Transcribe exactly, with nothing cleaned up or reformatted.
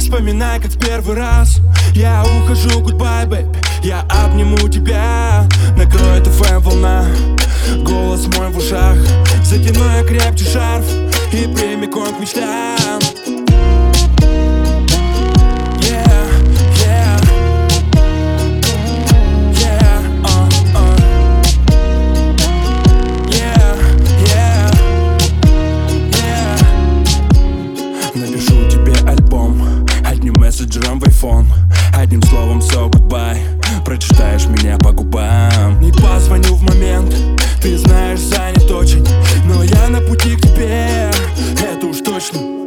Вспоминай, как в первый раз. Я ухожу, goodbye, baby. Я обниму тебя. Накроет эф эм волна, голос мой в ушах. Затяну я крепче шарф и прямиком к мечтам. Напишу тебе альбом одним мессенджером в айфон. Одним словом все goodbye. Прочитаешь меня по губам. Не позвоню в момент, ты знаешь, занят очень. Но я на пути к тебе, это уж точно.